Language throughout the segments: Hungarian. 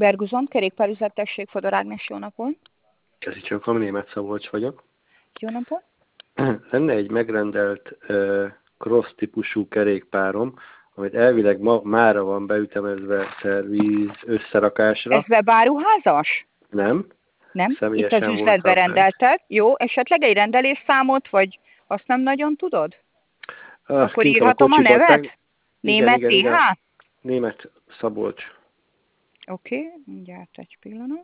Berguzon, kerékpárüzettesség, Fodor Ágnes, jó napot. Kezdjük, Németh Szabolcs vagyok. Jó napot. Lenne egy megrendelt cross típusú kerékpárom, amit elvileg mára van beütemezve szervíz összerakásra. Ez webáruházas? Nem. Nem? Itt az Személyesen üzletbe voltam rendelted. Jó, esetleg egy rendelésszámot, vagy azt nem nagyon tudod? Akkor írhatom a nevet? Németh TH? Németh Szabolcs. Oké, mindjárt egy pillanat.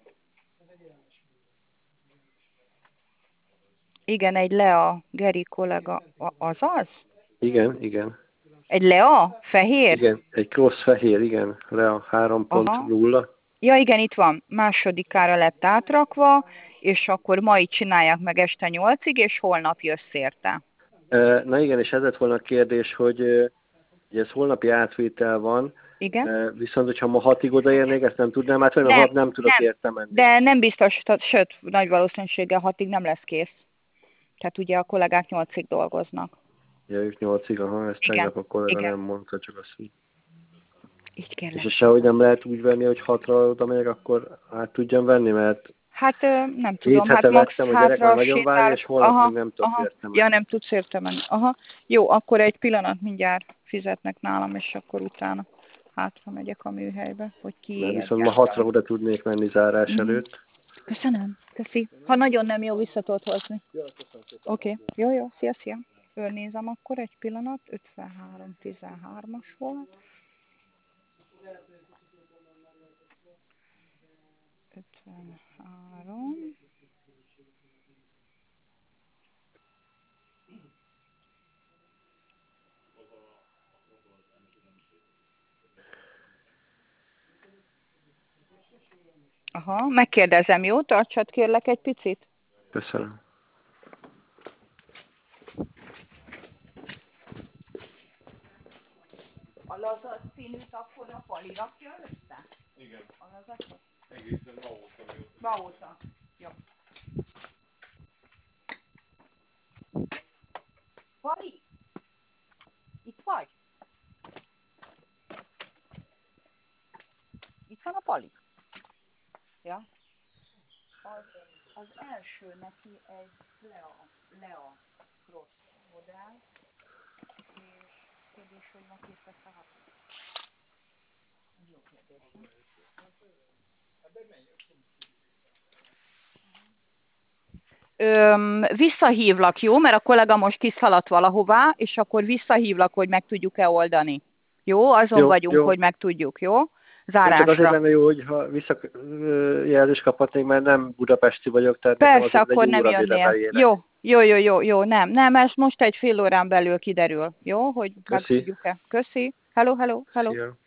Igen, egy Lea, Geri kollega, azaz? Igen. Egy Lea? Fehér? Igen, egy cross fehér, igen. Lea 3.0. Ja, igen, itt van. Másodikára lett átrakva, és akkor ma így csinálják meg este 8-ig, és holnap jössz érte. Na igen, és ez lett volna a kérdés, hogy ugye ez holnapi átvétel van, igen? Viszont, hogyha ma 6-ig odaérnék, ezt nem tudnám átvenni, ha nem tudok érte menni. De nem biztos, sőt, nagy valószínűséggel 6-ig nem lesz kész. Tehát ugye a kollégák 8-ig dolgoznak. Ja, ők 8-ig, aha, ezt tegnap a kollega nem mondta, csak azt, hogy... Így kell. És sehogy nem lehet úgy venni, hogy 6-ra oda megyek, akkor át tudjam venni, mert... Hát nem tudom, hát max vettem, a gyerek már nagyon várja, és holnap még nem tudok érte menni. Ja, nem tudsz érte menni. Aha. Jó, akkor egy pillanat, mindjárt fizetnek nálam, és akkor utána hátra megyek a műhelybe, hogy ki. Viszont ma 6-ra oda tudnék menni zárás előtt. Köszönöm, köszi. Ha nagyon nem jó, vissza tudod hozni. Oké, jó, szia. Körnézem akkor egy pillanat, 53-13-as volt. 53. Aha, megkérdezem, jó? Tartsad kérlek egy picit. Köszönöm. A lazas színűt akkor a Pali rakja össze? Igen. A lazasot? Egészen ma óta. Jó. Pali! Itt vagy? Itt van a Pali. Ja. Az első neki egy Lea Cross modell, és kérdés, hogy ma kész lesz a hat. Jó kérdés. Visszahívlak, jó? Mert a kollega most kiszaladt valahová, és akkor visszahívlak, hogy meg tudjuk-e oldani. Jó? Azon vagyunk, hogy meg tudjuk, jó? Zárásra. Csak azért lenne jó, hogyha visszajelzést kaphatnék, mert nem budapesti vagyok, tehát persze, akkor nem jönnél. Jó, nem, ez most egy fél órán belül kiderül, jó? Hogy meg tudjuk-e. Köszi. Hello. Szia.